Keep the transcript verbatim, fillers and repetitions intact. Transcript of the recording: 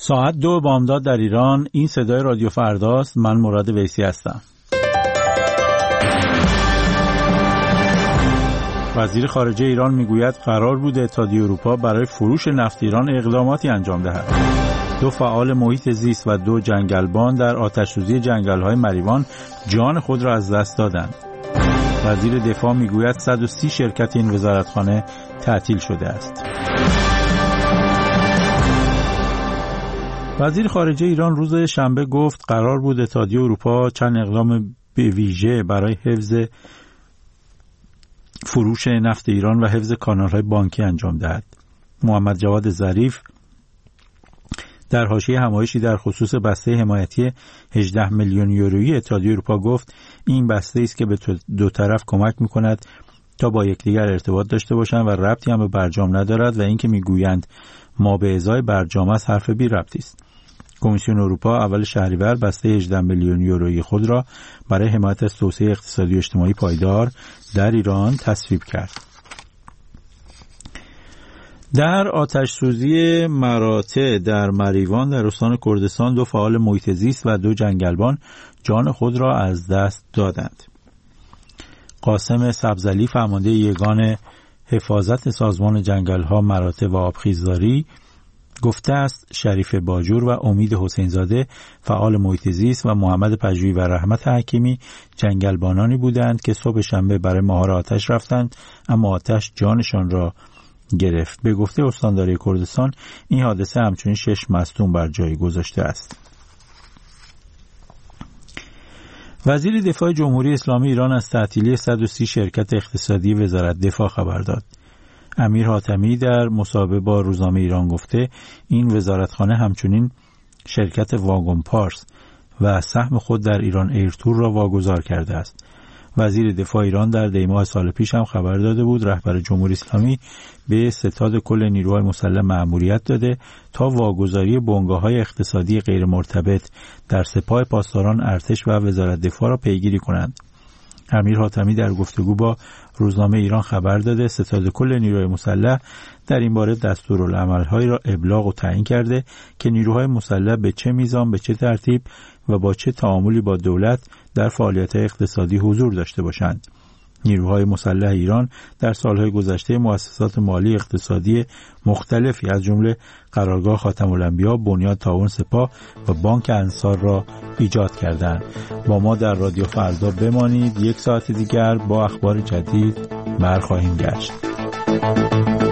ساعت دو بامداد در ایران. این صدای رادیو فرداست. من مراد ویسی هستم. وزیر خارجه ایران میگوید قرار بود اتحادیه اروپا برای فروش نفت ایران اقداماتی انجام دهد. دو فعال محیط زیست و دو جنگلبان در آتش‌سوزی جنگل‌های مریوان جان خود را از دست دادند. وزیر دفاع میگوید صد و سی شرکت این وزارتخانه تعطیل شده است. وزیر خارجه ایران روز شنبه گفت قرار بود اتحادیه اروپا چند اقدام به ویژه برای حفظ فروش نفت ایران و حفظ کانال‌های بانکی انجام دهد. محمد جواد ظریف در حاشیه همایشی در خصوص بسته حمایتی هجده میلیون یورویی اتحادیه اروپا گفت این بسته است که به دو طرف کمک می‌کند تا با یکدیگر ارتباط داشته باشند و ربطی هم به برجام ندارد و اینکه میگویند ما به ازای برجام است حرف بی ربطی است. کمیسیون اروپا اول شهریور بسته هجده میلیون یورویی خود را برای حمایت از توسعه اقتصادی و اجتماعی پایدار در ایران تصویب کرد. در آتش سوزی مراتع در مریوان در استان کردستان دو فعال محیط زیست و دو جنگلبان جان خود را از دست دادند. قاسم سبزعلی فرمانده یگان حفاظت سازمان جنگل‌ها مراتع و آبخیزداری گفته است شریف باجور و امید حسینزاده فعال محیط زیست و محمد پژوهی و رحمت حکیمی جنگلبانانی بودند که صبح شنبه برای مهار آتش رفتند اما آتش جانشان را گرفت. به گفته استانداری کردستان این حادثه همچنین شش مصدوم بر جای گذاشته است. وزیر دفاع جمهوری اسلامی ایران از تعطیلی صد و سی شرکت اقتصادی وزارت دفاع خبر داد. امیر حاتمی در مصاحبه با روزنامه ایران گفته این وزارتخانه همچنین شرکت واگن پارس و سهم خود در ایران ایرتور را واگذار کرده است. وزیر دفاع ایران در دیماه سال پیش هم خبر داده بود رهبر جمهوری اسلامی به ستاد کل نیروهای مسلح مأموریت داده تا واگذاری بنگاه‌های اقتصادی غیر مرتبط در سپاه پاسداران ارتش و وزارت دفاع را پیگیری کنند. امیر حاتمی در گفتگو با روزنامه ایران خبر داده ستاد کل نیروهای مسلح در این باره دستورالعمل‌هایی را ابلاغ و تعیین کرده که نیروهای مسلح به چه میزان، به چه ترتیب و با چه تعاملی با دولت در فعالیت‌های اقتصادی حضور داشته باشند. نیروهای مسلح ایران در سالهای گذشته مؤسسات مالی اقتصادی مختلفی از جمله قرارگاه خاتم الانبیا، بنیاد تعاون سپاه و بانک انصار را ایجاد کردند. با ما در رادیو فردا بمانید. یک ساعت دیگر با اخبار جدید برخواهیم گشت.